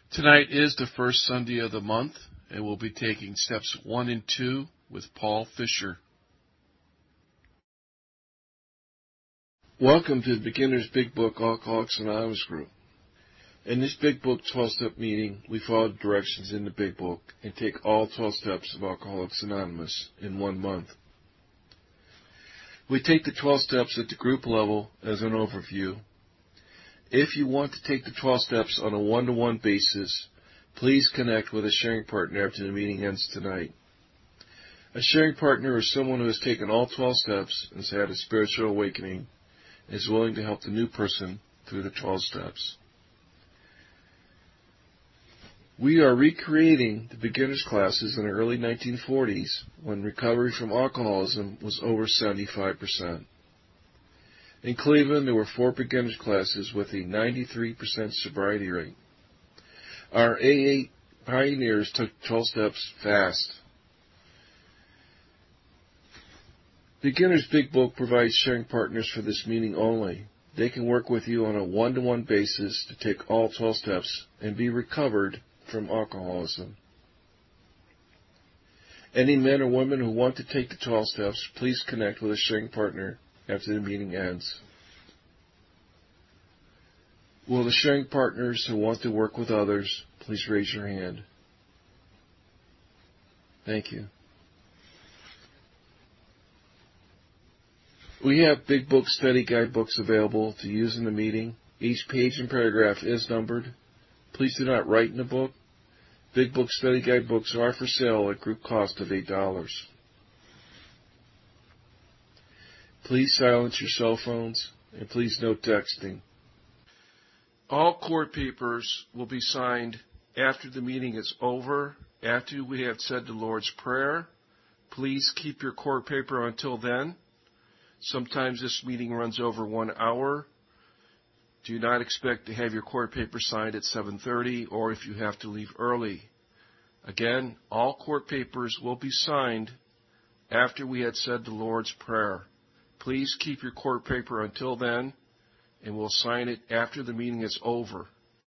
Tonight is the first Sunday of the month, and we'll be taking steps 1 and 2 with Paul Fisher. Welcome to the Beginner's Big Book Alcoholics Anonymous group. In this Big Book 12-step meeting, we follow the directions in the Big Book and take all 12 steps of Alcoholics Anonymous in 1 month. We take the 12 steps at the group level as an overview. If you want to take the 12 steps on a one-to-one basis, please connect with a sharing partner after the meeting ends tonight. A sharing partner is someone who has taken all 12 steps and has had a spiritual awakening and is willing to help the new person through the 12 steps. We are recreating the beginner's classes in the early 1940s when recovery from alcoholism was over 75%. In Cleveland, there were 4 beginner's classes with a 93% sobriety rate. Our AA pioneers took 12 steps fast. Beginner's Big Book provides sharing partners for this meeting only. They can work with you on a one-to-one basis to take all 12 steps and be recovered from alcoholism. Any men or women who want to take the 12 steps, please connect with a sharing partner after the meeting ends. Will the sharing partners who want to work with others, please raise your hand. Thank you. We have Big Book study guide books available to use in the meeting. Each page and paragraph is numbered. Please do not write in the book. Big Book study guide books are for sale at group cost of $8. Please silence your cell phones, and please no texting. All court papers will be signed after the meeting is over, after we have said the Lord's Prayer. Please keep your court paper until then. Sometimes this meeting runs over 1 hour. Do not expect to have your court paper signed at 7:30 or if you have to leave early. Again, all court papers will be signed after we had said the Lord's Prayer. Please keep your court paper until then, and we'll sign it after the meeting is over.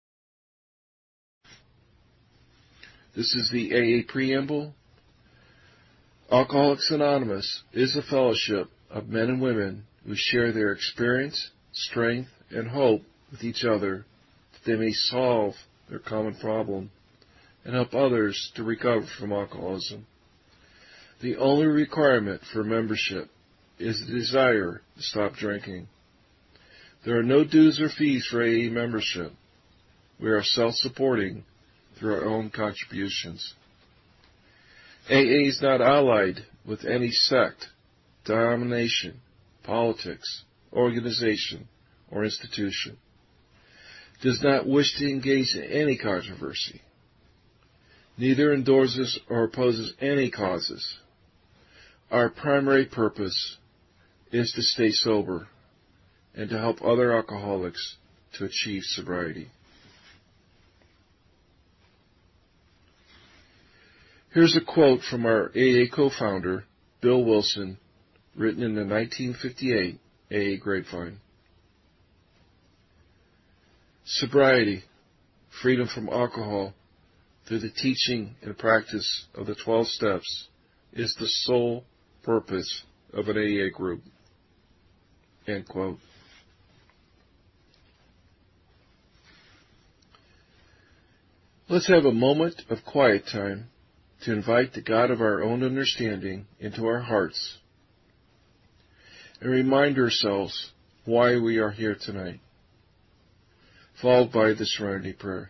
This is the AA Preamble. Alcoholics Anonymous is a fellowship of men and women who share their experience, strength, and hope with each other that they may solve their common problem and help others to recover from alcoholism. The only requirement for membership is the desire to stop drinking. There are no dues or fees for AA membership. We are self-supporting through our own contributions. AA is not allied with any sect, denomination, politics, organization, or institution. Does not wish to engage in any controversy. Neither endorses or opposes any causes. Our primary purpose is to stay sober and to help other alcoholics to achieve sobriety. Here's a quote from our AA co-founder, Bill Wilson, written in the 1958 AA Grapevine. Sobriety, freedom from alcohol, through the teaching and practice of the 12 steps, is the sole purpose of an AA group. End quote. Let's have a moment of quiet time to invite the God of our own understanding into our hearts and remind ourselves why we are here tonight, followed by the Serenity Prayer.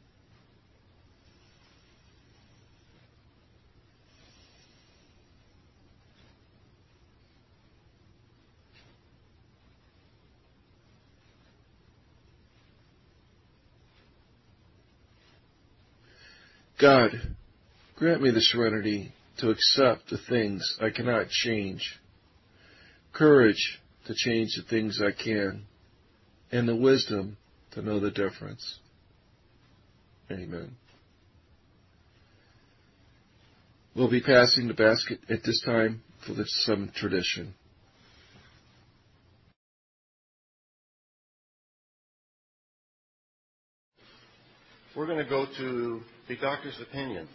God, grant me the serenity to accept the things I cannot change, courage to change the things I can, and the wisdom to know the difference. Amen. We'll be passing the basket at this time for some tradition. we're going to go to the doctor's opinion.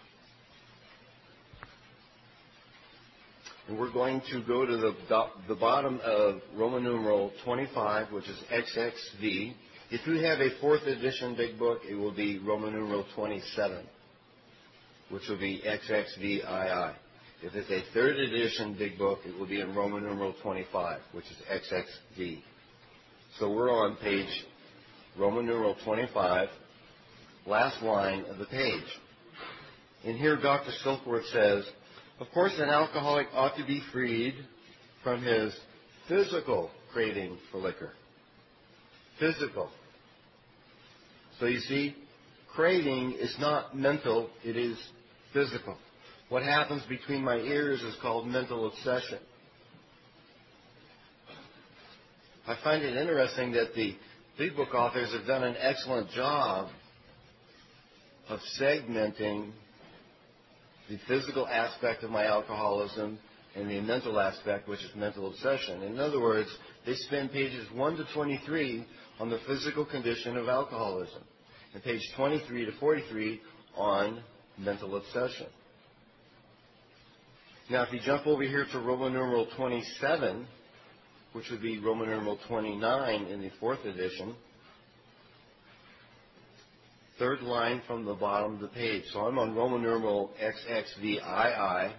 And we're going to go to the bottom of Roman numeral 25, which is XXV. If you have a 4th edition big book, it will be Roman numeral 27, which will be XXVII. If it's a 3rd edition big book, it will be in Roman numeral 25, which is XXV. So we're on page Roman numeral 25, last line of the page. And here Dr. Silkworth says, of course, an alcoholic ought to be freed from his physical craving for liquor. Physical. So you see, craving is not mental, it is physical. What happens between my ears is called mental obsession. I find it interesting that the big book authors have done an excellent job of segmenting the physical aspect of my alcoholism and the mental aspect, which is mental obsession. In other words, they spend pages 1 to 23 on the physical condition of alcoholism, and page 23 to 43 on mental obsession. Now, if you jump over here to Roman numeral 27, which would be Roman numeral 29 in the 4th edition, 3rd line from the bottom of the page. So I'm on Roman numeral XXVII.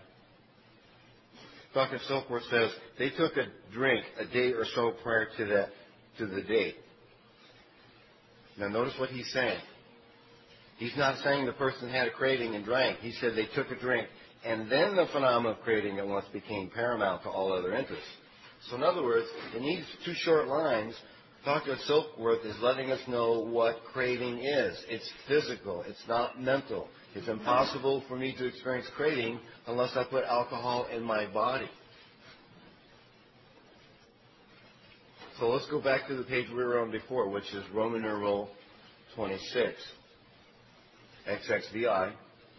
Dr. Silkworth says they took a drink a day or so prior to the date. Now notice what he's saying. He's not saying the person had a craving and drank. He said they took a drink, and then the phenomenon of craving at once became paramount to all other interests. So in other words, in these 2 short lines, Dr. Silkworth is letting us know what craving is. It's physical. It's not mental. It's impossible for me to experience craving unless I put alcohol in my body. So let's go back to the page we were on before, which is Roman numeral 26, XXVI.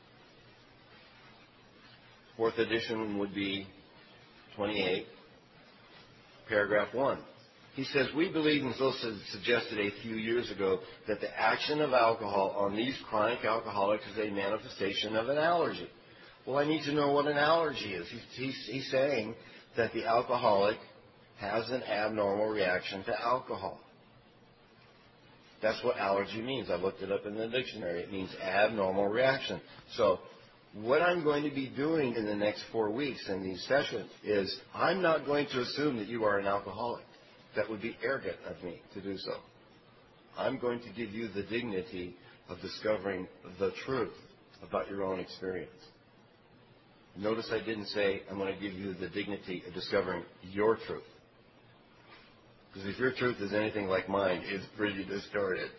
4th edition would be 28, paragraph 1. He says, we believe, and Zoe suggested a few years ago, that the action of alcohol on these chronic alcoholics is a manifestation of an allergy. Well, I need to know what an allergy is. He's saying that the alcoholic has an abnormal reaction to alcohol. That's what allergy means. I looked it up in the dictionary. It means abnormal reaction. So what I'm going to be doing in the next 4 weeks in these sessions is I'm not going to assume that you are an alcoholic. That would be arrogant of me to do so. I'm going to give you the dignity of discovering the truth about your own experience. Notice I didn't say I'm going to give you the dignity of discovering your truth. Because if your truth is anything like mine, it's pretty distorted.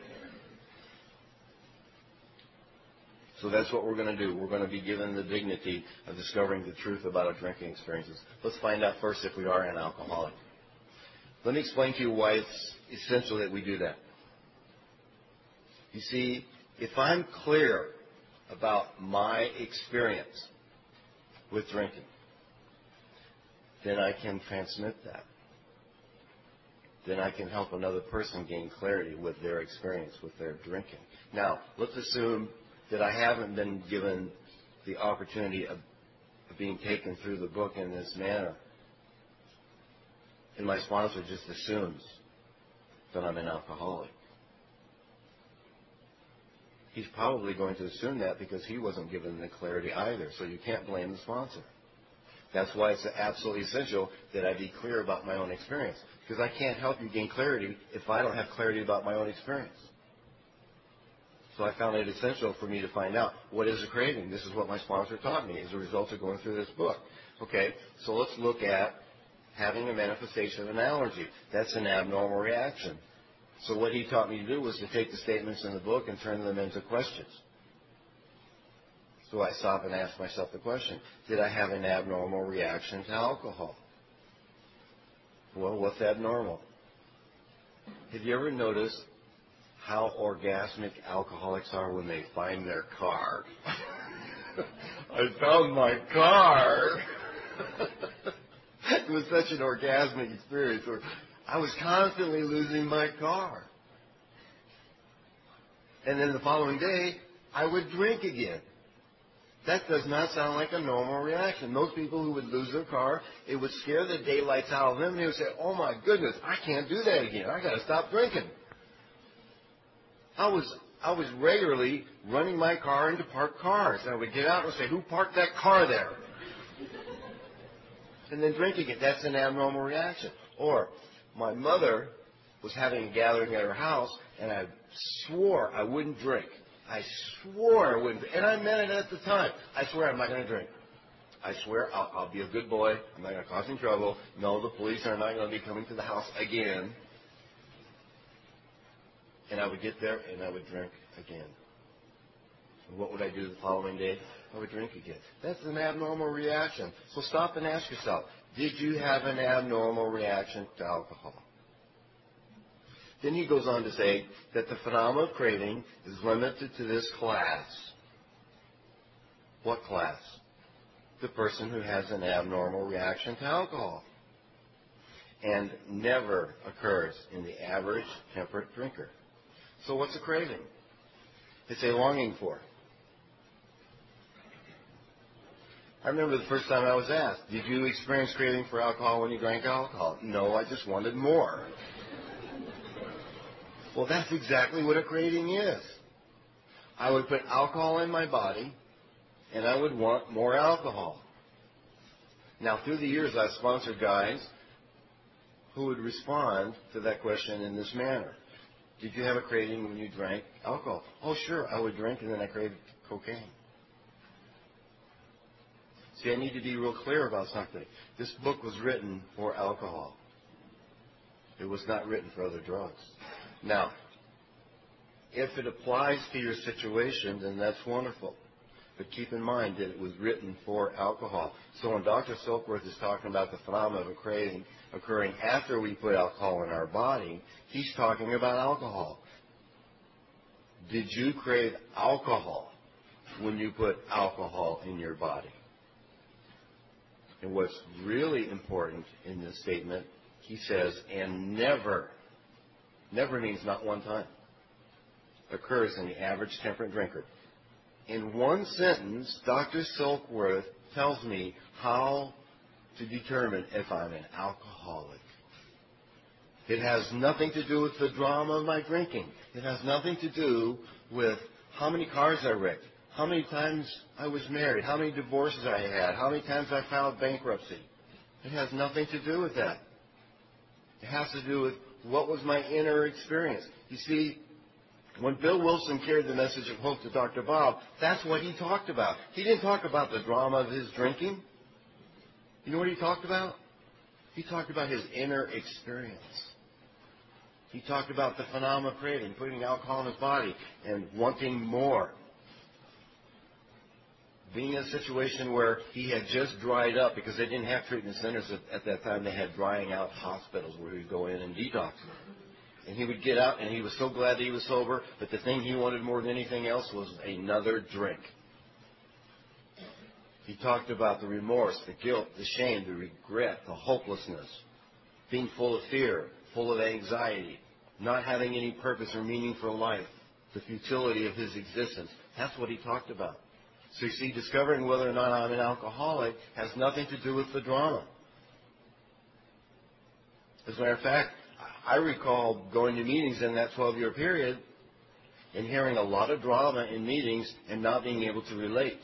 So that's what we're going to do. We're going to be given the dignity of discovering the truth about our drinking experiences. Let's find out first if we are an alcoholic. Let me explain to you why it's essential that we do that. You see, if I'm clear about my experience with drinking, then I can transmit that. Then I can help another person gain clarity with their experience with their drinking. Now, let's assume that I haven't been given the opportunity of being taken through the book in this manner. And my sponsor just assumes that I'm an alcoholic. He's probably going to assume that because he wasn't given the clarity either. So you can't blame the sponsor. That's why it's absolutely essential that I be clear about my own experience. Because I can't help you gain clarity if I don't have clarity about my own experience. So I found it essential for me to find out what is a craving. This is what my sponsor taught me as a result of going through this book. Okay, so let's look at having a manifestation of an allergy. That's an abnormal reaction. So what he taught me to do was to take the statements in the book and turn them into questions. So I stop and ask myself the question, did I have an abnormal reaction to alcohol? Well, what's abnormal? Have you ever noticed how orgasmic alcoholics are when they find their car? I found my car. It was such an orgasmic experience where I was constantly losing my car. And then the following day, I would drink again. That does not sound like a normal reaction. Most people who would lose their car, it would scare the daylights out of them. They would say, oh my goodness, I can't do that again. I got to stop drinking. I was regularly running my car into parked cars. I would get out and say, who parked that car there? And then drinking it. That's an abnormal reaction. Or my mother was having a gathering at her house, and I swore I wouldn't drink. I swore I wouldn't drink. And I meant it at the time. I swear I'm not going to drink. I swear I'll be a good boy. I'm not going to cause any trouble. No, the police are not going to be coming to the house again. And I would get there, and I would drink again. And what would I do the following day? I would drink again. That's an abnormal reaction. So stop and ask yourself, did you have an abnormal reaction to alcohol? Then he goes on to say that the phenomenon of craving is limited to this class. What class? The person who has an abnormal reaction to alcohol. And never occurs in the average temperate drinker. So what's a craving? It's a longing for. I remember the first time I was asked, did you experience craving for alcohol when you drank alcohol? No, I just wanted more. Well, that's exactly what a craving is. I would put alcohol in my body, and I would want more alcohol. Now, through the years, I've sponsored guys who would respond to that question in this manner. Did you have a craving when you drank alcohol? Oh, sure, I would drink, and then I craved cocaine. See, I need to be real clear about something. This book was written for alcohol. It was not written for other drugs. Now, if it applies to your situation, then that's wonderful. But keep in mind that it was written for alcohol. So when Dr. Silkworth is talking about the phenomenon of craving occurring after we put alcohol in our body, he's talking about alcohol. Did you crave alcohol when you put alcohol in your body? And what's really important in this statement, he says, and never means not one time, occurs in the average temperate drinker. In one sentence, Dr. Silkworth tells me how to determine if I'm an alcoholic. It has nothing to do with the drama of my drinking. It has nothing to do with how many cars I wrecked, how many times I was married, how many divorces I had, how many times I filed bankruptcy. It has nothing to do with that. It has to do with what was my inner experience. You see, when Bill Wilson carried the message of hope to Dr. Bob, that's what he talked about. He didn't talk about the drama of his drinking. You know what he talked about? He talked about his inner experience. He talked about the phenomenon of craving, putting alcohol in his body and wanting more. Being in a situation where he had just dried up because they didn't have treatment centers at that time. They had drying out hospitals where he would go in and detox. And he would get out, and he was so glad that he was sober, but the thing he wanted more than anything else was another drink. He talked about the remorse, the guilt, the shame, the regret, the hopelessness, being full of fear, full of anxiety, not having any purpose or meaning for life, the futility of his existence. That's what he talked about. So you see, discovering whether or not I'm an alcoholic has nothing to do with the drama. As a matter of fact, I recall going to meetings in that 12-year period and hearing a lot of drama in meetings and not being able to relate.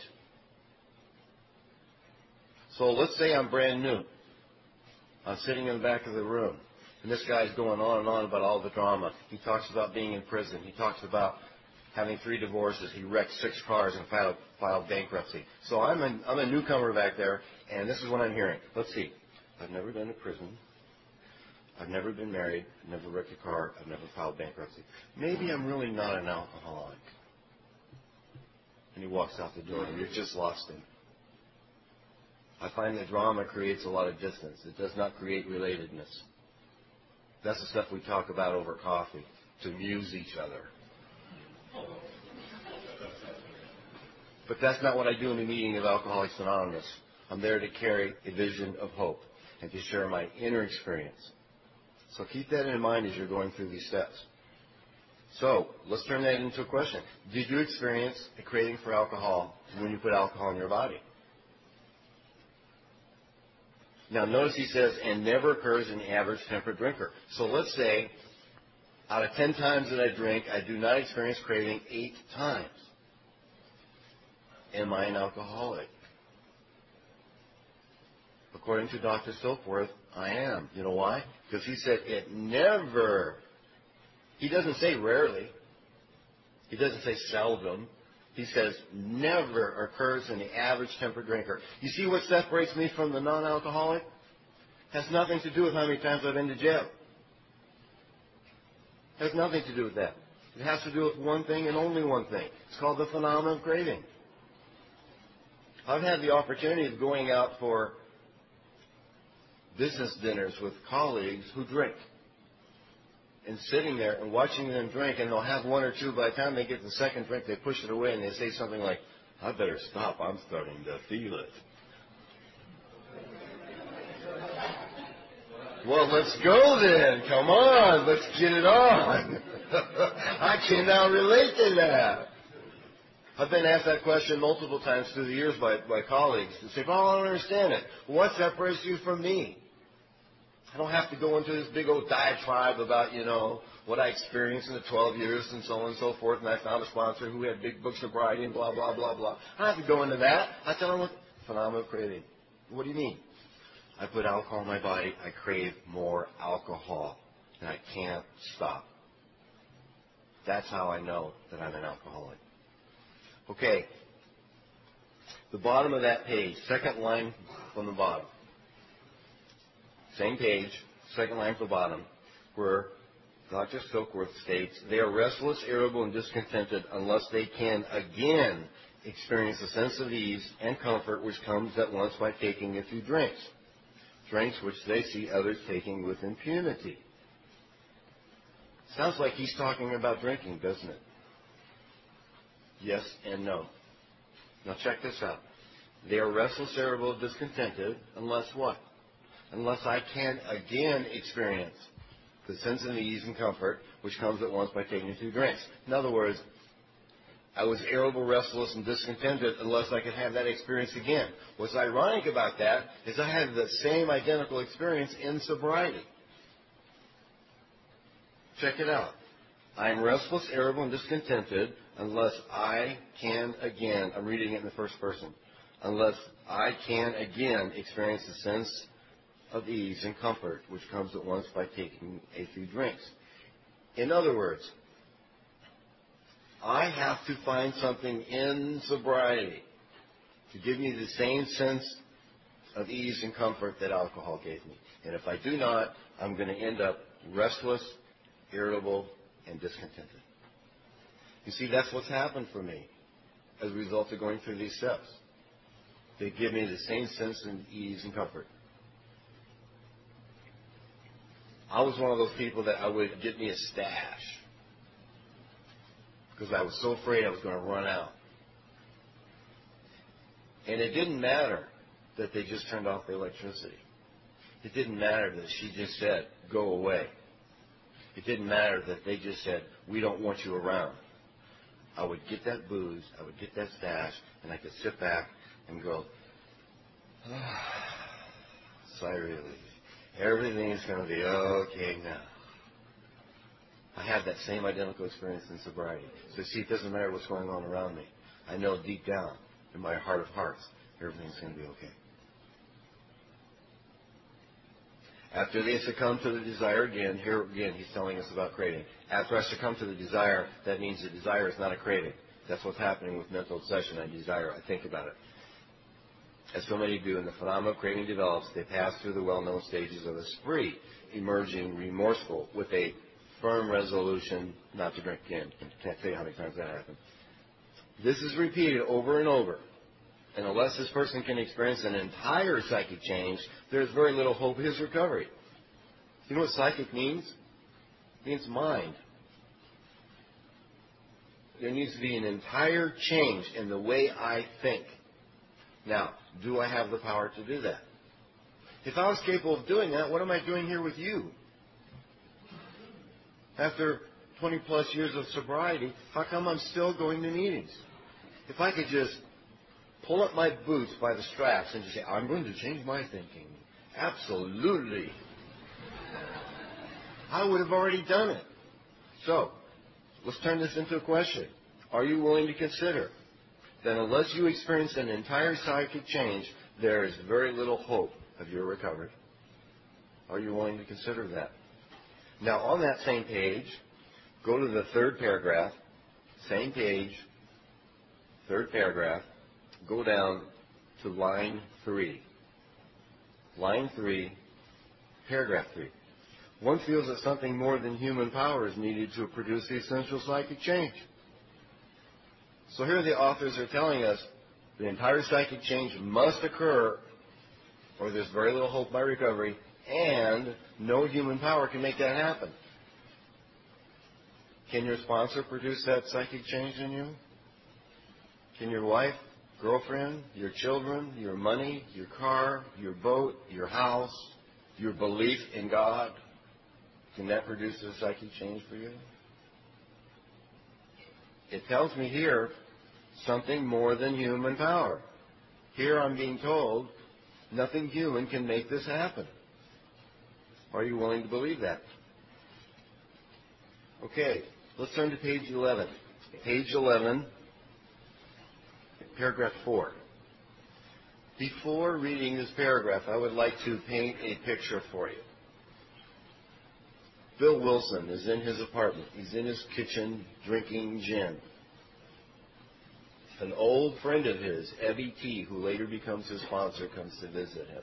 So let's say I'm brand new. I'm sitting in the back of the room, and this guy's going on and on about all the drama. He talks about being in prison. He talks about having 3 divorces. He wrecked 6 cars and filed bankruptcy. So I'm a newcomer back there, and this is what I'm hearing. Let's see. I've never been to prison. I've never been married. I've never wrecked a car. I've never filed bankruptcy. Maybe I'm really not an alcoholic. And he walks out the door, and you've just lost him. I find that drama creates a lot of distance. It does not create relatedness. That's the stuff we talk about over coffee, to amuse each other. But that's not what I do in a meeting of Alcoholics Anonymous. I'm there to carry a vision of hope and to share my inner experience. So keep that in mind as you're going through these steps. So let's turn that into a question. Did you experience a craving for alcohol when you put alcohol in your body? Now notice he says, and never occurs in the average temperate drinker. So let's say, out of 10 times that I drink, I do not experience craving 8 times. Am I an alcoholic? According to Dr. Silkworth, I am. You know why? Because he said it never, he doesn't say rarely, he doesn't say seldom, he says never occurs in the average temperate drinker. You see what separates me from the non-alcoholic? Has nothing to do with how many times I've been to jail. Has nothing to do with that. It has to do with one thing and only one thing. It's called the phenomenon of craving. I've had the opportunity of going out for business dinners with colleagues who drink, and sitting there and watching them drink, and they'll have one or two. By the time they get the second drink, they push it away and they say something like, I better stop, I'm starting to feel it. Well, let's go then. Come on, let's get it on. I cannot relate to that. I've been asked that question multiple times through the years by colleagues. They say, well, I don't understand it. What separates you from me? I don't have to go into this big old diatribe about, what I experienced in the 12 years and so on and so forth, and I found a sponsor who had big books of sobriety and blah, blah, blah, blah. I don't have to go into that. I tell them, phenomenal craving. What do you mean? I put alcohol in my body. I crave more alcohol, and I can't stop. That's how I know that I'm an alcoholic. Okay. The bottom of that page, second line from the bottom. Same page, second line from the bottom, where Dr. Silkworth states, they are restless, irritable, and discontented unless they can again experience a sense of ease and comfort which comes at once by taking a few drinks. Drinks which they see others taking with impunity. Sounds like he's talking about drinking, doesn't it? Yes and no. Now check this out. They are restless, irritable, discontented, unless what? Unless I can again experience the sense of ease and comfort which comes at once by taking a few drinks. In other words, I was irritable, restless, and discontented unless I could have that experience again. What's ironic about that is I had the same identical experience in sobriety. Check it out. I am restless, irritable, and discontented unless I can again, I'm reading it in the first person, unless I can again experience the sense of ease and comfort which comes at once by taking a few drinks. In other words, I have to find something in sobriety to give me the same sense of ease and comfort that alcohol gave me. And if I do not, I'm going to end up restless, irritable, and discontented. You see, that's what's happened for me as a result of going through these steps. They give me the same sense of ease and comfort. I was one of those people that I would get me a stash because I was so afraid I was going to run out. And it didn't matter that they just turned off the electricity. It didn't matter that she just said, go away. It didn't matter that they just said, we don't want you around. I would get that booze, I would get that stash, and I could sit back and go, sigh of relief. Everything is going to be okay now. I have that same identical experience in sobriety. So see, it doesn't matter what's going on around me. I know deep down, in my heart of hearts, everything's going to be okay. After they succumb to the desire again, here again he's telling us about craving. After I succumb to the desire, that means the desire is not a craving. That's what's happening with mental obsession and desire. I think about it. As so many do, and the phenomenon of craving develops, they pass through the well-known stages of a spree, emerging remorseful with a firm resolution not to drink again. I can't tell you how many times that happened. This is repeated over and over. And unless this person can experience an entire psychic change, there's very little hope of his recovery. You know what psychic means? It means mind. There needs to be an entire change in the way I think. Now, do I have the power to do that? If I was capable of doing that, what am I doing here with you? After 20 plus years of sobriety, how come I'm still going to meetings? If I could just pull up my boots by the straps and just say, I'm going to change my thinking. Absolutely. I would have already done it. So, let's turn this into a question. Are you willing to consider that unless you experience an entire psychic change, there is very little hope of your recovery? Are you willing to consider that? Now, on that same page, go to the third paragraph, same page, third paragraph, go down to line 3. Line 3, paragraph 3. One feels that something more than human power is needed to produce the essential psychic change. So here the authors are telling us the entire psychic change must occur or there's very little hope by recovery, and no human power can make that happen. Can your sponsor produce that psychic change in you? Can your wife, girlfriend, your children, your money, your car, your boat, your house, your belief in God, can that produce a psychic change for you? It tells me here something more than human power. Here I'm being told nothing human can make this happen. Are you willing to believe that? Okay, let's turn to page 11. Page 11, paragraph 4. Before reading this paragraph, I would like to paint a picture for you. Bill Wilson is in his apartment. He's in his kitchen drinking gin. An old friend of his, Evie T., who later becomes his sponsor, comes to visit him.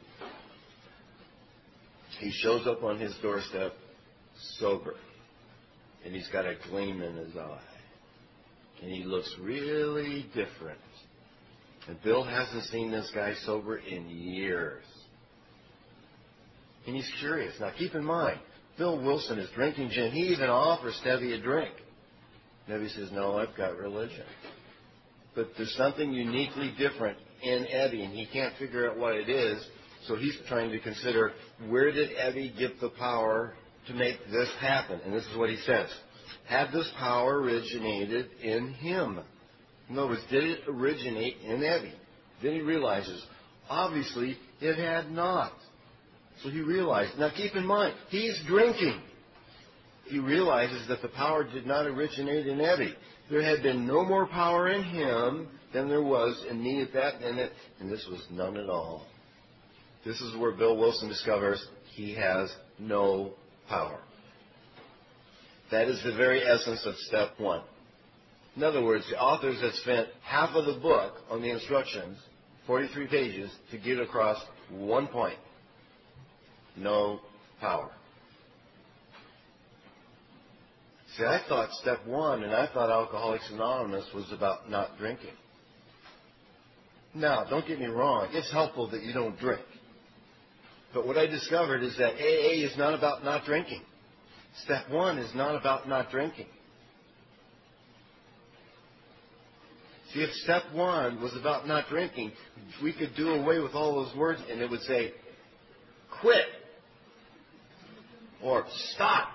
He shows up on his doorstep sober, and he's got a gleam in his eye. And he looks really different. And Bill hasn't seen this guy sober in years. And he's curious. Now, keep in mind, Bill Wilson is drinking gin. He even offers Evie a drink. And Evie says, no, I've got religion. But there's something uniquely different in Evie, and he can't figure out what it is. So he's trying to consider, where did Evie get the power to make this happen? And this is what he says. Had this power originated in him? In other words, did it originate in Evie? Then he realizes, obviously, it had not. So he realized. Now keep in mind, he's drinking. He realizes that the power did not originate in Evie. There had been no more power in him than there was in me at that minute, and this was none at all. This is where Bill Wilson discovers he has no power. That is the very essence of step 1. In other words, the authors have spent half of the book on the instructions, 43 pages, to get across one point. No power. See, I thought step 1, and I thought Alcoholics Anonymous was about not drinking. Now, don't get me wrong. It's helpful that you don't drink. But what I discovered is that AA is not about not drinking. Step 1 is not about not drinking. See, if step 1 was about not drinking, we could do away with all those words, and it would say, quit, or stop.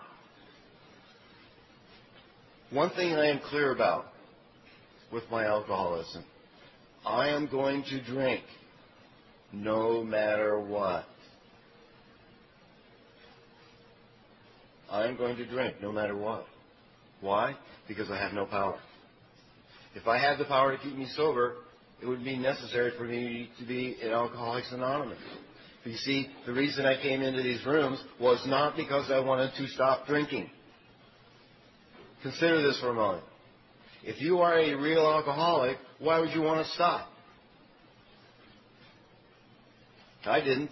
One thing I am clear about with my alcoholism, I am going to drink no matter what. I am going to drink no matter what. Why? Because I have no power. If I had the power to keep me sober, it would be necessary for me to be in Alcoholics Anonymous. But you see, the reason I came into these rooms was not because I wanted to stop drinking. Consider this for a moment. If you are a real alcoholic, why would you want to stop? I didn't.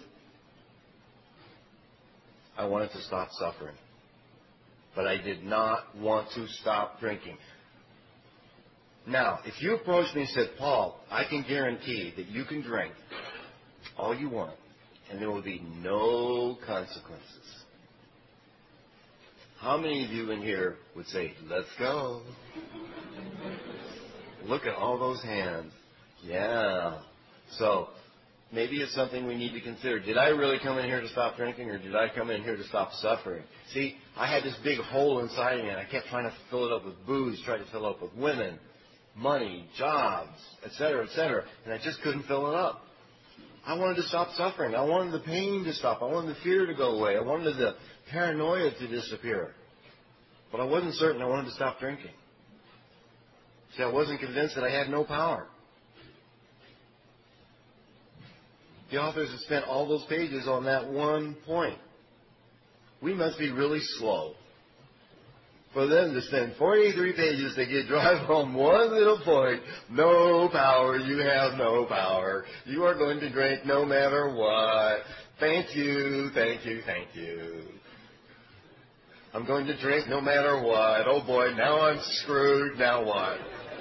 I wanted to stop suffering. But I did not want to stop drinking. Now, if you approached me and said, Paul, I can guarantee that you can drink all you want, and there will be no consequences. How many of you in here would say, let's go? Look at all those hands. Yeah. So, maybe it's something we need to consider. Did I really come in here to stop drinking, or did I come in here to stop suffering? See, I had this big hole inside me, and I kept trying to fill it up with booze, trying to fill it up with women, money, jobs, etc., and I just couldn't fill it up. I wanted to stop suffering. I wanted the pain to stop. I wanted the fear to go away. I wanted the paranoia to disappear. But I wasn't certain I wanted to stop drinking. See, I wasn't convinced that I had no power. The authors have spent all those pages on that one point. We must be really slow for them to spend 43 pages to drive home one little point. No power, you have no power. You are going to drink no matter what. Thank you, thank you, thank you. I'm going to drink no matter what. Oh boy, now I'm screwed. Now what?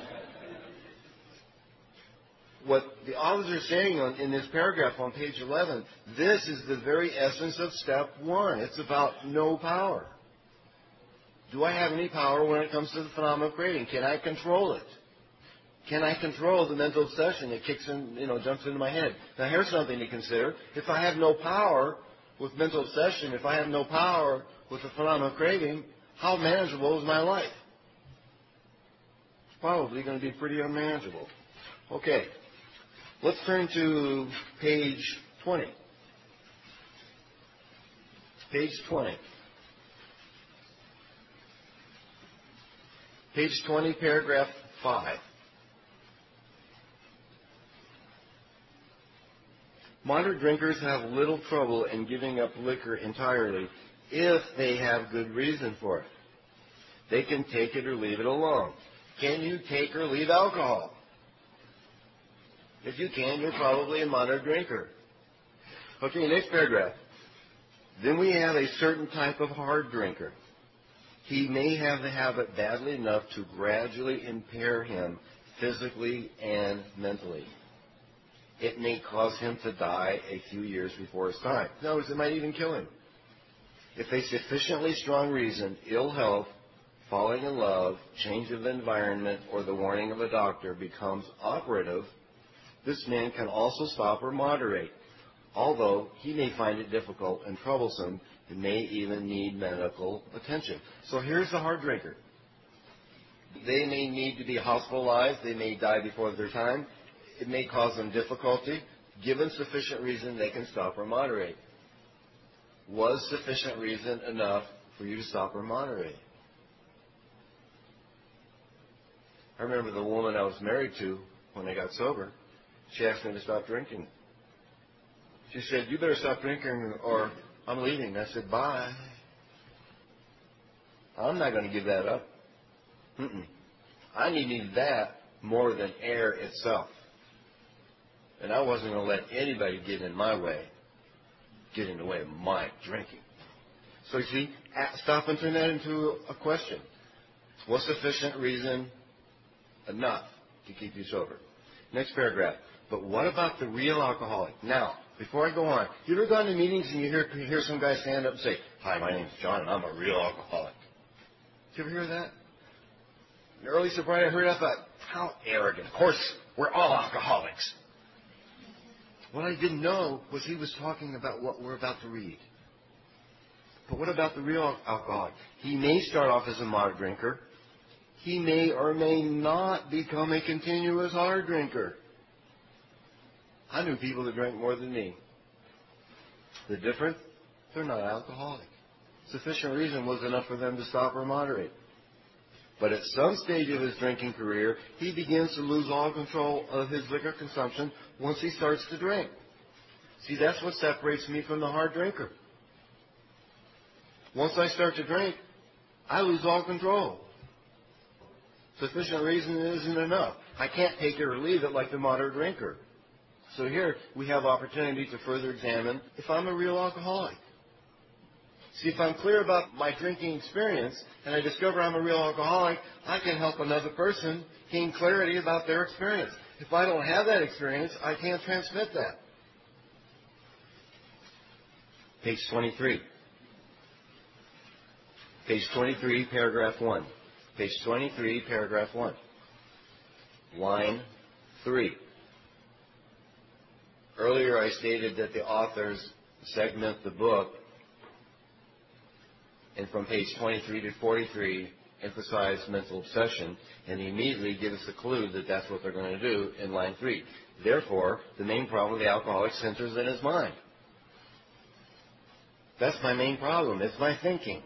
What the authors are saying in this paragraph on page 11, this is the very essence of step one. It's about no power. Do I have any power when it comes to the phenomenon of craving? Can I control it? Can I control the mental obsession that kicks in, jumps into my head? Now here's something to consider. If I have no power with mental obsession, if I have no power with the phenomenon of craving, how manageable is my life? It's probably going to be pretty unmanageable. Okay. Let's turn to page 20. Page 20. Page 20, paragraph 5. Moderate drinkers have little trouble in giving up liquor entirely if they have good reason for it. They can take it or leave it alone. Can you take or leave alcohol? If you can, you're probably a moderate drinker. Okay, next paragraph. Then we have a certain type of hard drinker. He may have the habit badly enough to gradually impair him physically and mentally. It may cause him to die a few years before his time. In other words, it might even kill him. If a sufficiently strong reason, ill health, falling in love, change of environment, or the warning of a doctor becomes operative, this man can also stop or moderate, although he may find it difficult and troublesome and may even need medical attention. So here's the hard drinker. They may need to be hospitalized. They may die before their time. It may cause them difficulty. Given sufficient reason, they can stop or moderate. Was sufficient reason enough for you to stop or moderate? I remember the woman I was married to when I got sober. She asked me to stop drinking. She said, "You better stop drinking or I'm leaving." I said, "Bye. I'm not going to give that up. I needed that more than air itself. And I wasn't going to let anybody get in my way, get in the way of my drinking." So you see, stop and turn that into a question. Was sufficient reason enough to keep you sober? Next paragraph. But what about the real alcoholic? Now, before I go on, you ever gone to meetings and you hear some guy stand up and say, "Hi, my name's John and I'm a real alcoholic"? Did you ever hear that? In early sobriety, I heard that. I thought, how arrogant. Of course, we're all alcoholics. What I didn't know was he was talking about what we're about to read. But what about the real alcoholic? He may start off as a moderate drinker. He may or may not become a continuous hard drinker. I knew people that drank more than me. The difference? They're not alcoholic. Sufficient reason was enough for them to stop or moderate. But at some stage of his drinking career, he begins to lose all control of his liquor consumption once he starts to drink. See, that's what separates me from the hard drinker. Once I start to drink, I lose all control. Sufficient reason isn't enough. I can't take it or leave it like the moderate drinker. So here we have opportunity to further examine if I'm a real alcoholic. See, if I'm clear about my drinking experience and I discover I'm a real alcoholic, I can help another person gain clarity about their experience. If I don't have that experience, I can't transmit that. Page 23. Page 23, paragraph 1. Page 23, paragraph 1. Line 3. Earlier I stated that the authors segment the book, and from page 23 to 43 emphasize mental obsession, and immediately give us a clue that that's what they're going to do in line 3. Therefore, the main problem of the alcoholic centers in his mind. That's my main problem. It's my thinking.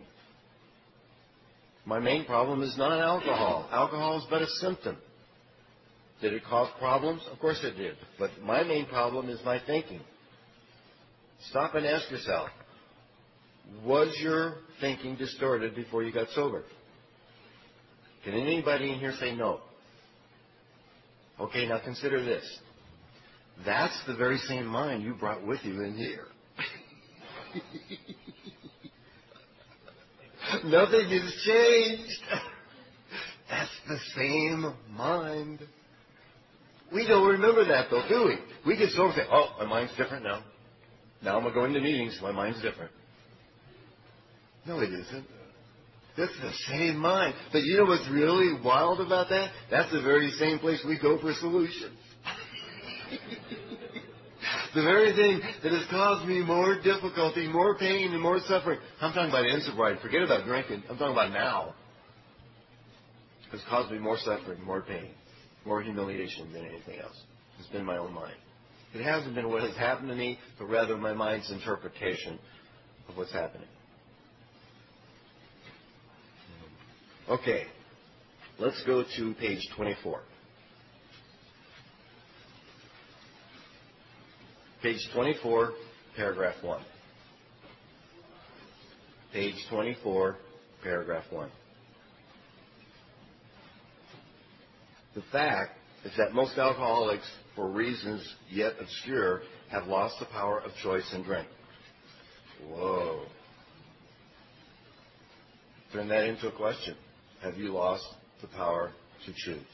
My main problem is not alcohol. Alcohol is but a symptom. Did it cause problems? Of course it did. But my main problem is my thinking. Stop and ask yourself, was your thinking distorted before you got sober? Can anybody in here say no? Okay, now consider this. That's the very same mind you brought with you in here. Nothing has changed. That's the same mind. We don't remember that, though, do we? We get sober and say, oh, my mind's different now. Now I'm going to meetings, my mind's different. No, it isn't. That's the same mind. But you know what's really wild about that? That's the very same place we go for solutions. The very thing that has caused me more difficulty, more pain, and more suffering. I'm talking about in sobriety. Forget about drinking. I'm talking about now. It's caused me more suffering, more pain, more humiliation than anything else. It's been my own mind. It hasn't been what has happened to me, but rather my mind's interpretation of what's happening. Okay. Let's go to page 24. Page 24, paragraph 1. Page 24, paragraph 1. The fact is that most alcoholics, for reasons yet obscure, have lost the power of choice in drink. Whoa. Turn that into a question. Have you lost the power to choose?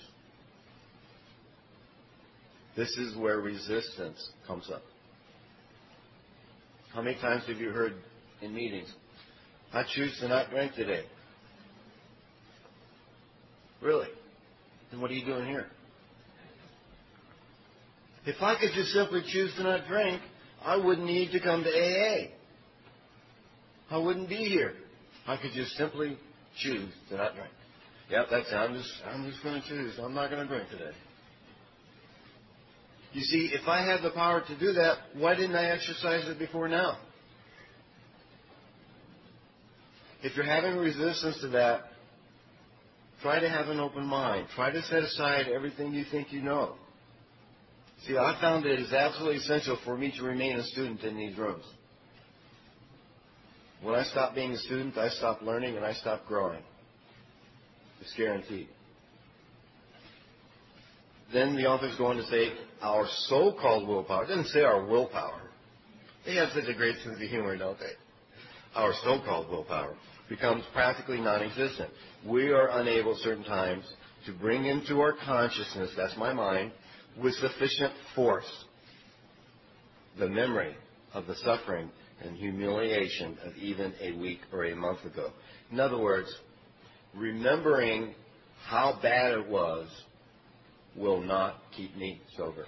This is where resistance comes up. How many times have you heard in meetings, I choose to not drink today? Really? Then what are you doing here? If I could just simply choose to not drink, I wouldn't need to come to AA. I wouldn't be here. I could just simply choose to not drink. Yep, that's it. I'm just going to choose. I'm not going to drink today. You see, if I had the power to do that, why didn't I exercise it before now? If you're having resistance to that, try to have an open mind. Try to set aside everything you think you know. See, I found that it is absolutely essential for me to remain a student in these rooms. When I stop being a student, I stop learning and I stop growing. It's guaranteed. Then the author's going to say, our so-called willpower. It doesn't say our willpower. They have such a great sense of humor, don't they? Our so-called willpower becomes practically non-existent. We are unable certain times to bring into our consciousness, that's my mind, with sufficient force the memory of the suffering and humiliation of even a week or a month ago. In other words, remembering how bad it was will not keep me sober.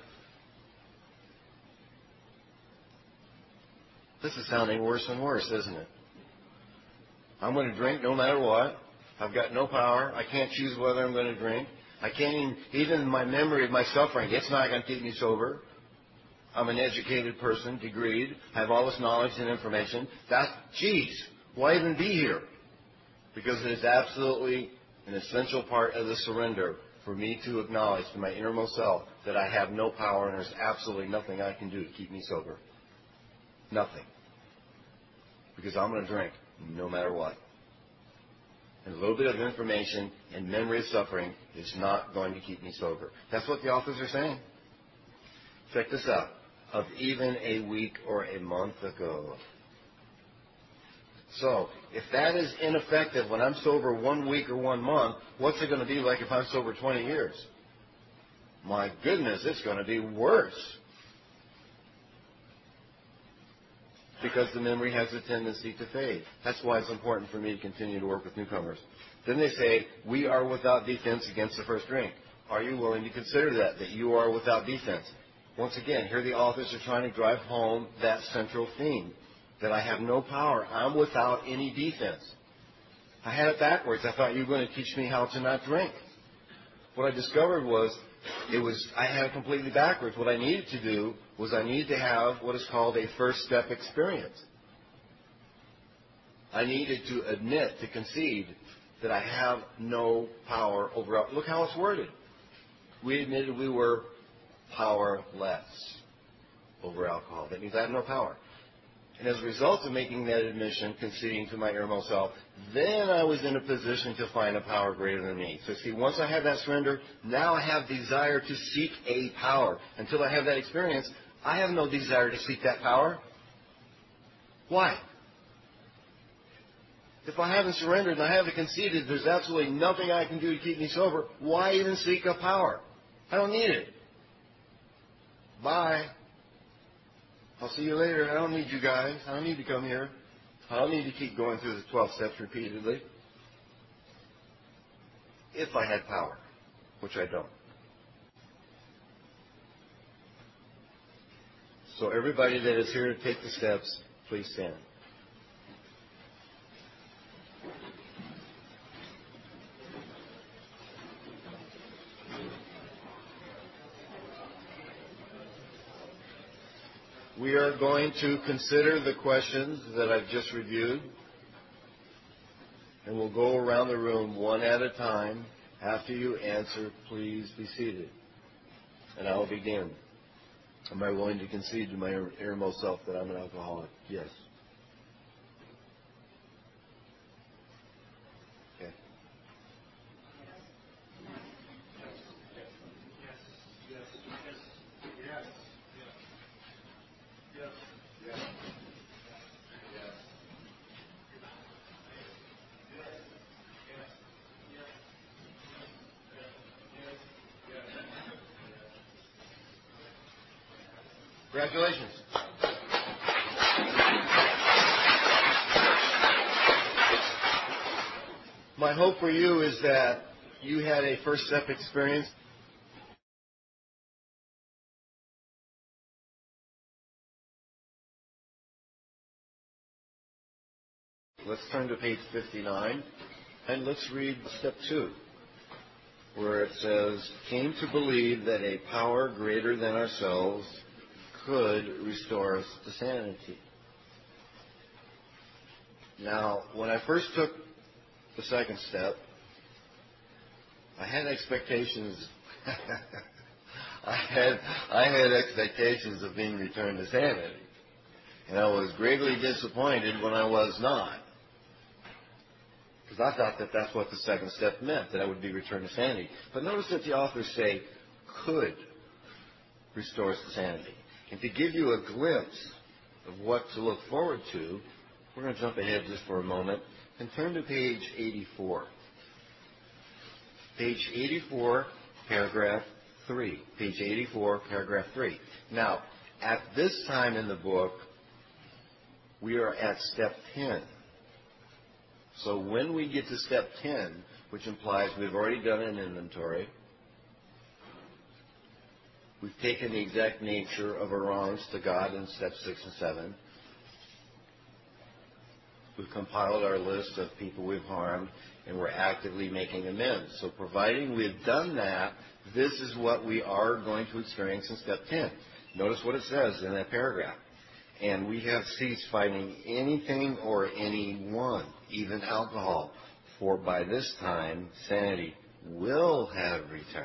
This is sounding worse and worse, isn't it? I'm going to drink no matter what. I've got no power. I can't choose whether I'm going to drink. I can't even my memory of my suffering, it's not going to keep me sober. I'm an educated person, degreed. I have all this knowledge and information. Why even be here? Because it is absolutely an essential part of the surrender for me to acknowledge to my innermost self that I have no power and there's absolutely nothing I can do to keep me sober. Nothing. Because I'm going to drink no matter what. And a little bit of information and memory of suffering is not going to keep me sober. That's what the authors are saying. Check this out. Of even a week or a month ago. So, if that is ineffective when I'm sober 1 week or 1 month, what's it going to be like if I'm sober 20 years? My goodness, it's going to be worse. Because the memory has a tendency to fade. That's why it's important for me to continue to work with newcomers. Then they say, we are without defense against the first drink. Are you willing to consider that you are without defense? Once again, here the authors are trying to drive home that central theme, that I have no power. I'm without any defense. I had it backwards. I thought you were going to teach me how to not drink. What I discovered was I had it completely backwards. What I needed to do was I needed to have what is called a first step experience. I needed to admit, to concede, that I have no power over. Look how it's worded. We admitted we were powerless over alcohol. That means I have no power. And as a result of making that admission, conceding to my innermost self, then I was in a position to find a power greater than me. So see, once I have that surrender, now I have desire to seek a power. Until I have that experience, I have no desire to seek that power. Why? If I haven't surrendered and I haven't conceded, there's absolutely nothing I can do to keep me sober. Why even seek a power? I don't need it. Bye. I'll see you later. I don't need you guys. I don't need to come here. I don't need to keep going through the 12 steps repeatedly. If I had power, which I don't. So everybody that is here to take the steps, please stand. We are going to consider the questions that I've just reviewed, and we'll go around the room one at a time. After you answer, please be seated. And I will begin. Am I willing to concede to my innermost self that I'm an alcoholic? Yes. Okay. Congratulations. My hope for you is that you had a first step experience. Let's turn to page 59 and let's read step 2, where it says, came to believe that a power greater than ourselves could restore us to sanity. Now, when I first took the second step, I had expectations. I had expectations of being returned to sanity, and I was greatly disappointed when I was not, because I thought that that's what the second step meant, that I would be returned to sanity. But notice that the authors say could restore us to sanity. And to give you a glimpse of what to look forward to, we're going to jump ahead just for a moment and turn to page 84. Page 84, paragraph 3. Page 84, paragraph 3. Now, at this time in the book, we are at step 10. So when we get to step 10, which implies we've already done an inventory, we've taken the exact nature of our wrongs to God in steps 6 and 7. We've compiled our list of people we've harmed, and we're actively making amends. So providing we've done that, this is what we are going to experience in step 10. Notice what it says in that paragraph. And we have ceased fighting anything or anyone, even alcohol, for by this time sanity will have returned.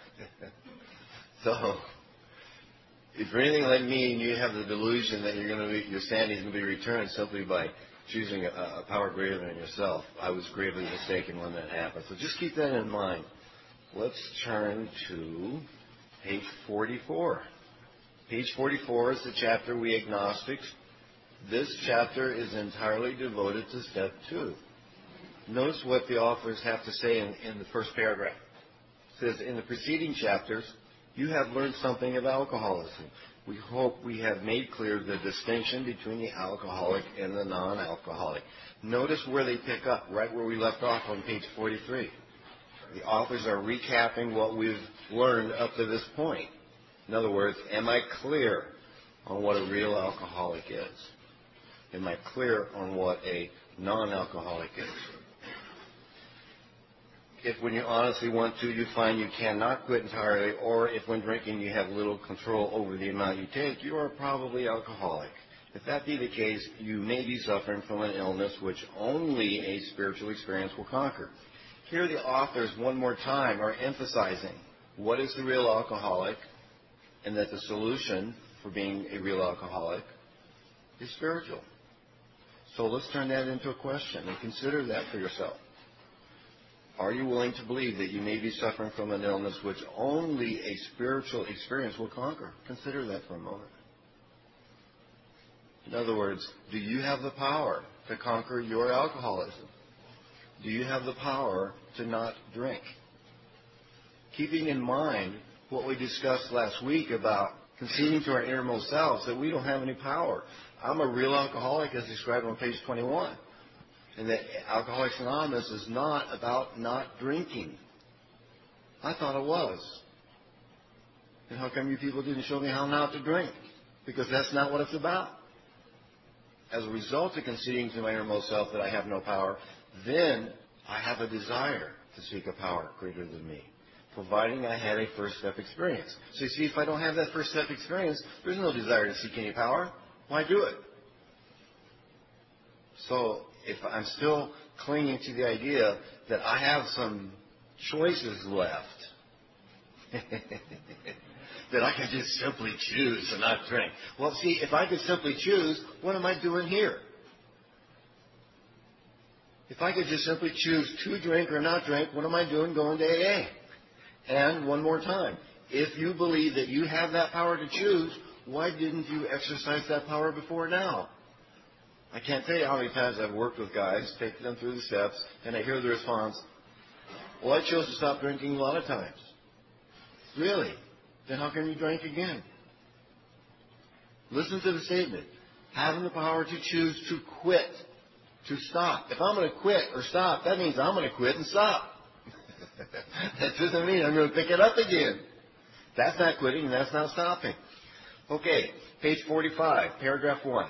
So, if you're anything like me and you have the delusion that your sanity is going to be returned simply by choosing a power greater than yourself, I was gravely mistaken when that happened. So just keep that in mind. Let's turn to page 44. Page 44 is the chapter We Agnostics. This chapter is entirely devoted to step 2. Notice what the authors have to say in the first paragraph. It says, in the preceding chapters, you have learned something of alcoholism. We hope we have made clear the distinction between the alcoholic and the non-alcoholic. Notice where they pick up, right where we left off on page 43. The authors are recapping what we've learned up to this point. In other words, am I clear on what a real alcoholic is? Am I clear on what a non-alcoholic is? If when you honestly want to, you find you cannot quit entirely, or if when drinking you have little control over the amount you take, you are probably alcoholic. If that be the case, you may be suffering from an illness which only a spiritual experience will conquer. Here the authors one more time are emphasizing what is the real alcoholic, and that the solution for being a real alcoholic is spiritual. So let's turn that into a question and consider that for yourself. Are you willing to believe that you may be suffering from an illness which only a spiritual experience will conquer? Consider that for a moment. In other words, do you have the power to conquer your alcoholism? Do you have the power to not drink? Keeping in mind what we discussed last week about conceding to our innermost selves that we don't have any power. I'm a real alcoholic as described on page 21. And that Alcoholics Anonymous is not about not drinking. I thought it was. And how come you people didn't show me how not to drink? Because that's not what it's about. As a result of conceding to my innermost self that I have no power, then I have a desire to seek a power greater than me, providing I had a first step experience. So you see, if I don't have that first step experience, there's no desire to seek any power. Why do it? So if I'm still clinging to the idea that I have some choices left, that I can just simply choose to not drink. Well, see, if I could simply choose, what am I doing here? If I could just simply choose to drink or not drink, what am I doing going to AA? And one more time, if you believe that you have that power to choose, why didn't you exercise that power before now? I can't tell you how many times I've worked with guys, taken them through the steps, and I hear the response, well, I chose to stop drinking a lot of times. Really? Then how can you drink again? Listen to the statement. Having the power to choose to quit, to stop. If I'm going to quit or stop, that means I'm going to quit and stop. That doesn't mean I'm going to pick it up again. That's not quitting, that's not stopping. Okay, page 45, paragraph 1.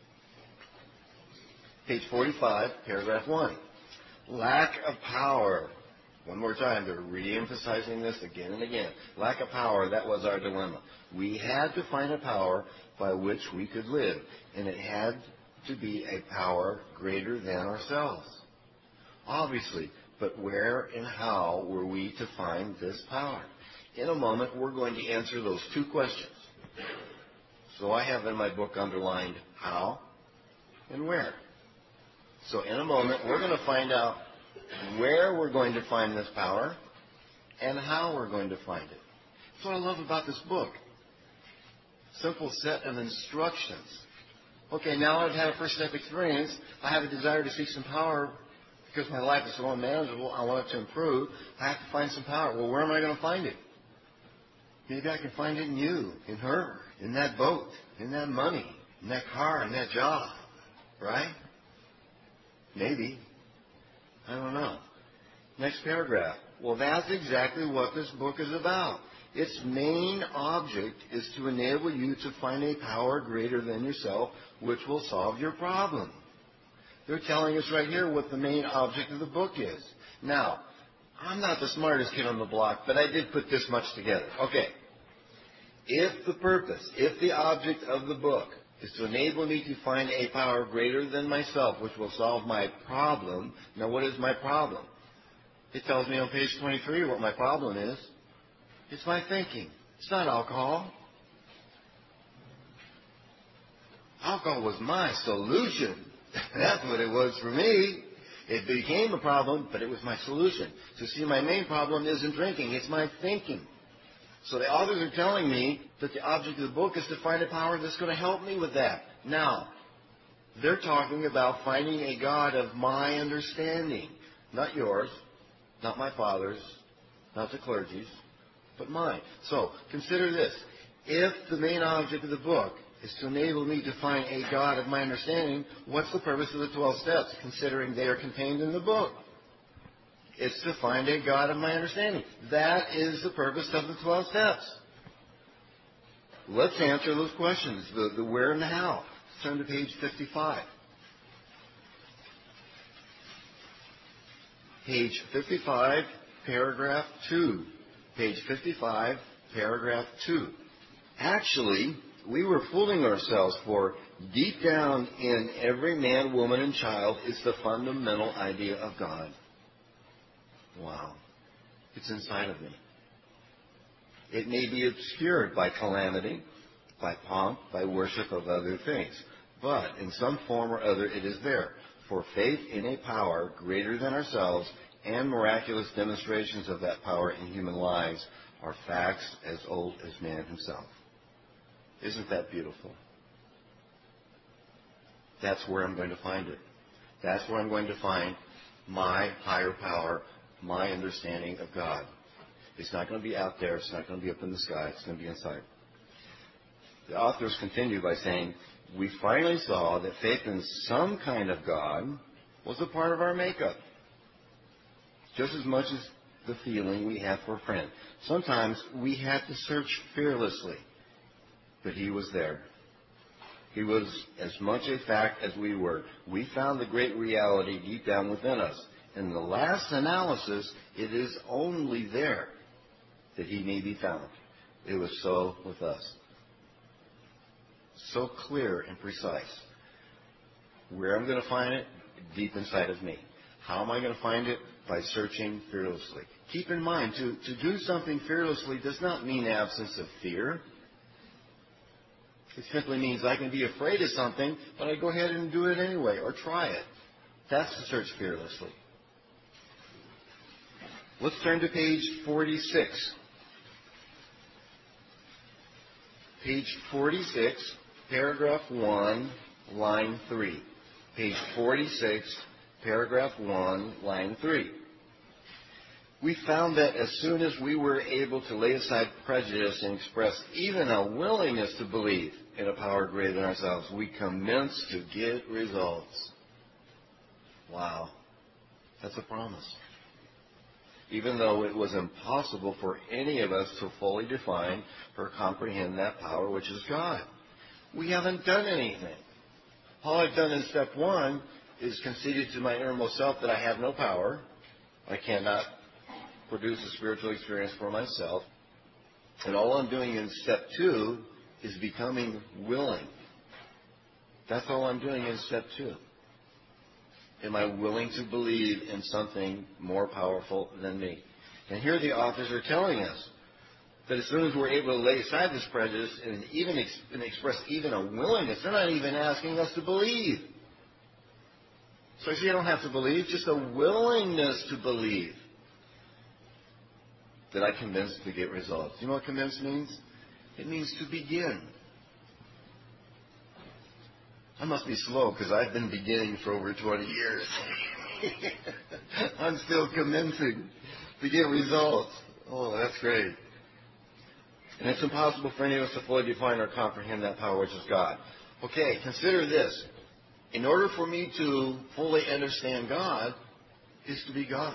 Page 45, paragraph 1. Lack of power. One more time, they're re-emphasizing this again and again. Lack of power, that was our dilemma. We had to find a power by which we could live, and it had to be a power greater than ourselves. Obviously, but where and how were we to find this power? In a moment, we're going to answer those two questions. So I have in my book underlined how and where. So in a moment, we're going to find out where we're going to find this power and how we're going to find it. That's what I love about this book. Simple set of instructions. Okay, now I've had a first step experience. I have a desire to seek some power because my life is so unmanageable. I want it to improve. I have to find some power. Well, where am I going to find it? Maybe I can find it in you, in her, in that boat, in that money, in that car, in that job. Right? Maybe. I don't know. Next paragraph. Well, that's exactly what this book is about. Its main object is to enable you to find a power greater than yourself, which will solve your problem. They're telling us right here what the main object of the book is. Now, I'm not the smartest kid on the block, but I did put this much together. Okay. If the purpose, if the object of the book is to enable me to find a power greater than myself, which will solve my problem. Now, what is my problem? It tells me on page 23 what my problem is. It's my thinking. It's not alcohol. Alcohol was my solution. That's what it was for me. It became a problem, but it was my solution. So see, my main problem isn't drinking. It's my thinking. So the authors are telling me that the object of the book is to find a power that's going to help me with that. Now, they're talking about finding a God of my understanding. Not yours, not my father's, not the clergy's, but mine. So, consider this. If the main object of the book is to enable me to find a God of my understanding, what's the purpose of the 12 steps, considering they are contained in the book? It's to find a God of my understanding. That is the purpose of the 12 steps. let's answer those questions, the where and the how. Let's turn to page 55. Page 55, paragraph 2. Page 55, paragraph 2. Actually, we were fooling ourselves, for deep down in every man, woman, and child is the fundamental idea of God. Wow. It's inside of me. It may be obscured by calamity, by pomp, by worship of other things, but in some form or other it is there. For faith in a power greater than ourselves and miraculous demonstrations of that power in human lives are facts as old as man himself. Isn't that beautiful? That's where I'm going to find it. That's where I'm going to find my higher power, my understanding of God. It's not going to be out there. It's not going to be up in the sky. It's going to be inside. The authors continue by saying, we finally saw that faith in some kind of God was a part of our makeup, just as much as the feeling we have for a friend. Sometimes we had to search fearlessly, but he was there. He was as much a fact as we were. We found the great reality deep down within us. In the last analysis, it is only there that he may be found. It was so with us. So clear and precise. Where I'm going to find it? Deep inside of me. How am I going to find it? By searching fearlessly. Keep in mind, to do something fearlessly does not mean absence of fear. It simply means I can be afraid of something, but I go ahead and do it anyway, or try it. That's to search fearlessly. Let's turn to page 46. Page 46, paragraph 1, line 3. Page 46, paragraph 1, line 3. We found that as soon as we were able to lay aside prejudice and express even a willingness to believe in a power greater than ourselves, we commenced to get results. Wow. That's a promise. Even though it was impossible for any of us to fully define or comprehend that power which is God. We haven't done anything. All I've done in step 1 is conceded to my innermost self that I have no power. I cannot produce a spiritual experience for myself. And all I'm doing in step 2 is becoming willing. That's all I'm doing in step 2. Am I willing to believe in something more powerful than me? And here the authors are telling us that as soon as we're able to lay aside this prejudice and even express even a willingness, they're not even asking us to believe. So you don't have to believe, just a willingness to believe that I commence to get results. You know what commence means? It means to begin. I must be slow because I've been beginning for over 20 years. I'm still commencing to get results. Oh, that's great. And it's impossible for any of us to fully define or comprehend that power which is God. Okay, consider this. In order for me to fully understand God is to be God.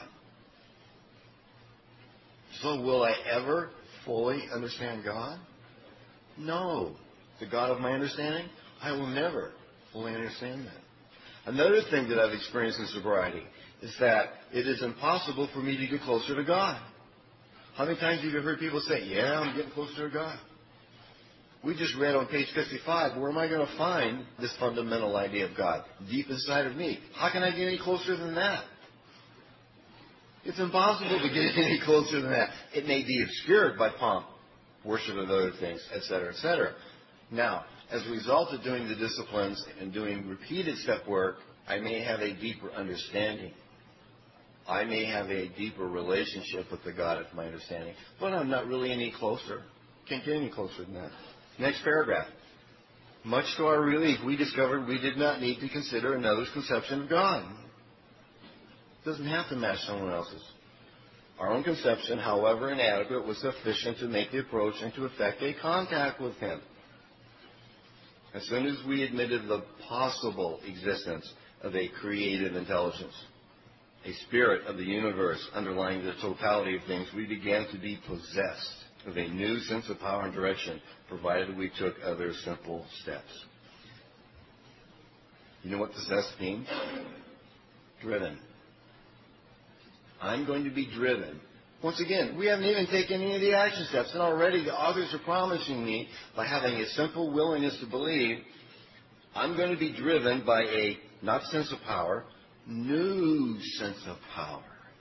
So will I ever fully understand God? No. The God of my understanding? I will never fully understand that. Another thing that I've experienced in sobriety is that it is impossible for me to get closer to God. How many times have you heard people say, yeah, I'm getting closer to God? We just read on page 55, where am I going to find this fundamental idea of God? Deep inside of me. How can I get any closer than that? It's impossible to get any closer than that. It may be obscured by pomp, worship of other things, etc., etc. Now, as a result of doing the disciplines and doing repeated step work, I may have a deeper understanding. I may have a deeper relationship with the God of my understanding, but I'm not really any closer. Can't get any closer than that. Next paragraph. Much to our relief, we discovered we did not need to consider another's conception of God. It doesn't have to match someone else's. Our own conception, however inadequate, was sufficient to make the approach and to effect a contact with Him. As soon as we admitted the possible existence of a creative intelligence, a spirit of the universe underlying the totality of things, we began to be possessed of a new sense of power and direction, provided we took other simple steps. You know what this S means? Driven. I'm going to be driven. Once again, we haven't even taken any of the action steps, and already the authors are promising me, by having a simple willingness to believe, I'm going to be driven by a, not sense of power, new sense of power.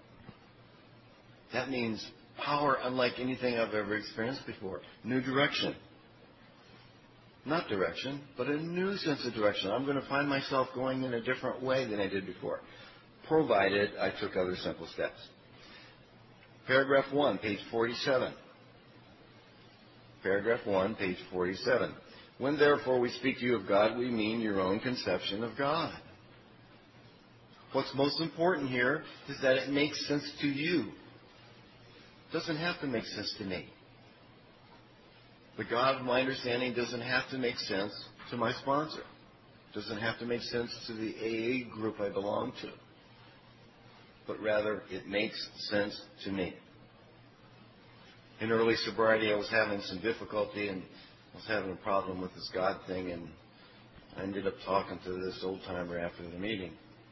That means power unlike anything I've ever experienced before. New direction. Not direction, but a new sense of direction. I'm going to find myself going in a different way than I did before, provided I took other simple steps. Paragraph 1, page 47. Paragraph 1, page 47. When therefore we speak to you of God, we mean your own conception of God. What's most important here is that it makes sense to you. It doesn't have to make sense to me. The God of my understanding doesn't have to make sense to my sponsor. It doesn't have to make sense to the AA group I belong to. But rather, it makes sense to me. In early sobriety, I was having some difficulty and I was having a problem with this God thing, and I ended up talking to this old-timer after the meeting.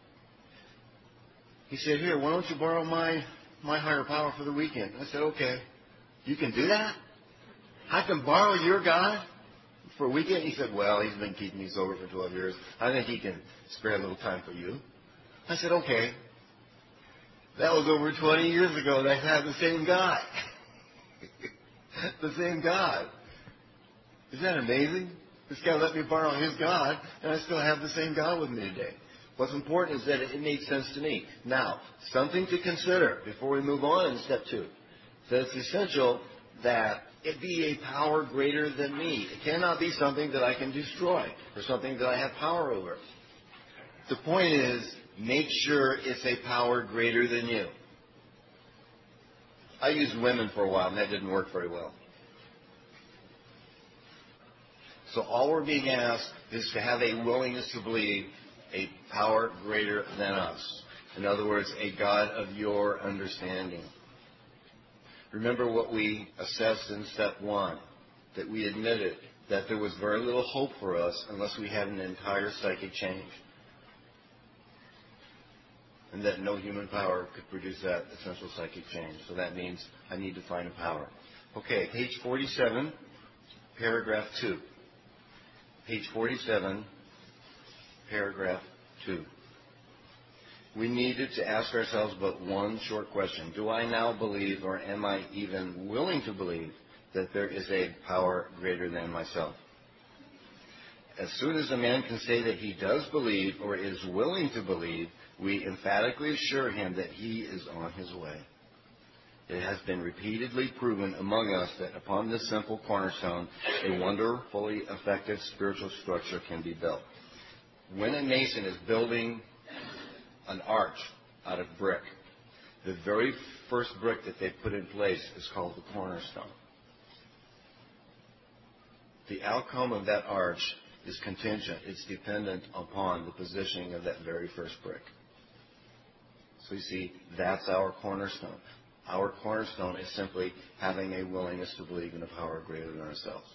He said, here, why don't you borrow my higher power for the weekend? I said, okay. You can do that? I can borrow your God for a weekend? He said, well, he's been keeping me sober for 12 years. I think he can spare a little time for you. I said, okay. That was over 20 years ago, and I had the same God. The same God. Isn't that amazing? This guy let me borrow his God, and I still have the same God with me today. What's important is that it made sense to me. Now, something to consider before we move on in step 2. That it's essential that it be a power greater than me. It cannot be something that I can destroy or something that I have power over. The point is, make sure it's a power greater than you. I used women for a while, and that didn't work very well. So all we're being asked is to have a willingness to believe a power greater than us. In other words, a God of your understanding. Remember what we assessed in step 1, that we admitted that there was very little hope for us unless we had an entire psychic change. And that no human power could produce that essential psychic change. So that means I need to find a power. Okay, page 47, paragraph 2. Page 47, paragraph 2. We needed to ask ourselves but one short question. Do I now believe, or am I even willing to believe, that there is a power greater than myself? As soon as a man can say that he does believe or is willing to believe, we emphatically assure him that he is on his way. It has been repeatedly proven among us that upon this simple cornerstone, a wonderfully effective spiritual structure can be built. When a mason is building an arch out of brick, the very first brick that they put in place is called the cornerstone. The outcome of that arch is contingent. It's dependent upon the positioning of that very first brick. So you see, that's our cornerstone. Our cornerstone is simply having a willingness to believe in a power greater than ourselves.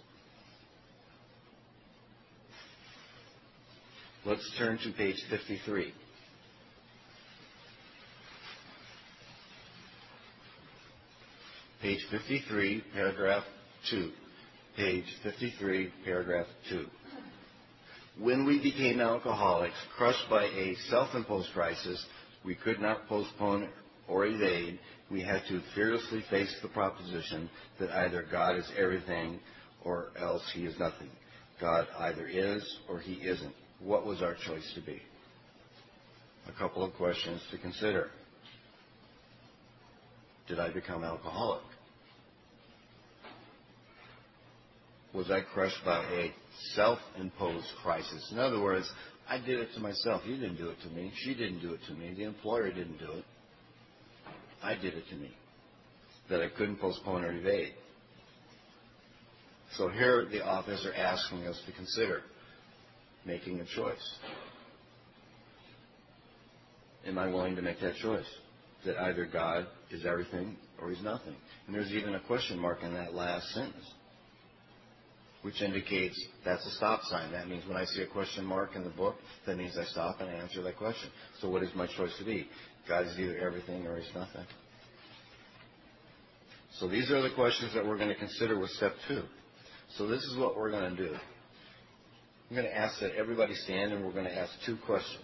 Let's turn to page 53. Page 53, paragraph 2. Page 53, paragraph 2. When we became alcoholics, crushed by a self-imposed crisis we could not postpone or evade, we had to fearlessly face the proposition that either God is everything or else he is nothing. God either is or he isn't. What was our choice to be? A couple of questions to consider. Did I become alcoholic? Was I crushed by a self-imposed crisis? In other words, I did it to myself. You didn't do it to me. She didn't do it to me. The employer didn't do it. I did it to me. That I couldn't postpone or evade. So here the authors are asking us to consider making a choice. Am I willing to make that choice? that either God is everything or He's nothing. And there's even a question mark in that last sentence, which indicates that's a stop sign. That means when I see a question mark in the book, that means I stop and I answer that question. So what is my choice to be? God is either everything or He's nothing. So these are the questions that we're going to consider with step 2. So this is what we're going to do. I'm going to ask that everybody stand, and we're going to ask 2 questions.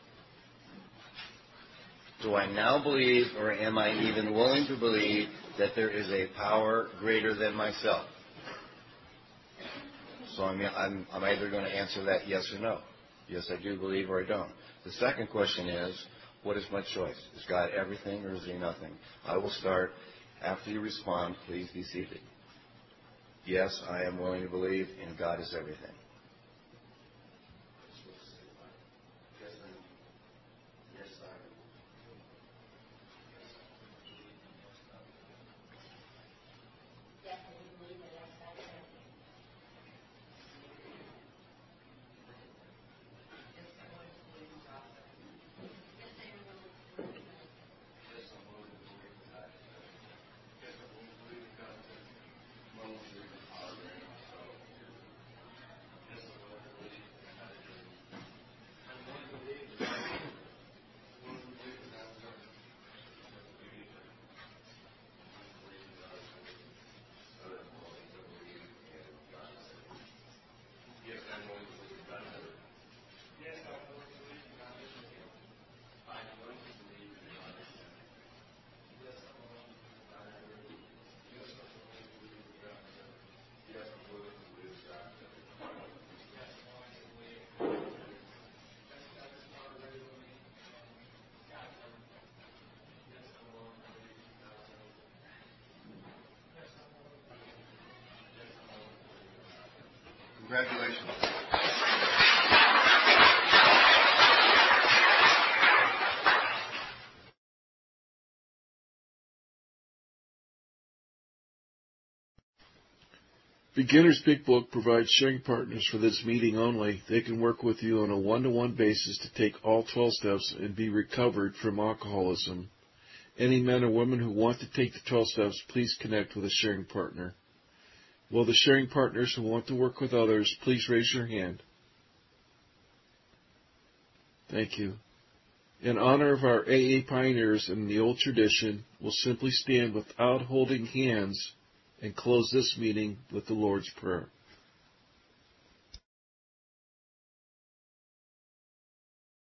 Do I now believe, or am I even willing to believe, that there is a power greater than myself? So I'm either going to answer that yes or no. Yes, I do believe, or I don't. The second question is, what is my choice? Is God everything, or is He nothing? I will start. After you respond, please be seated. Yes, I am willing to believe, and God is everything. Congratulations. Beginner's Big Book provides sharing partners for this meeting only. They can work with you on a one-to-one basis to take all 12 steps and be recovered from alcoholism. Any men or women who want to take the 12 steps, please connect with a sharing partner. Will the sharing partners who want to work with others, please raise your hand. Thank you. In honor of our AA pioneers in the old tradition, we'll simply stand without holding hands and close this meeting with the Lord's Prayer.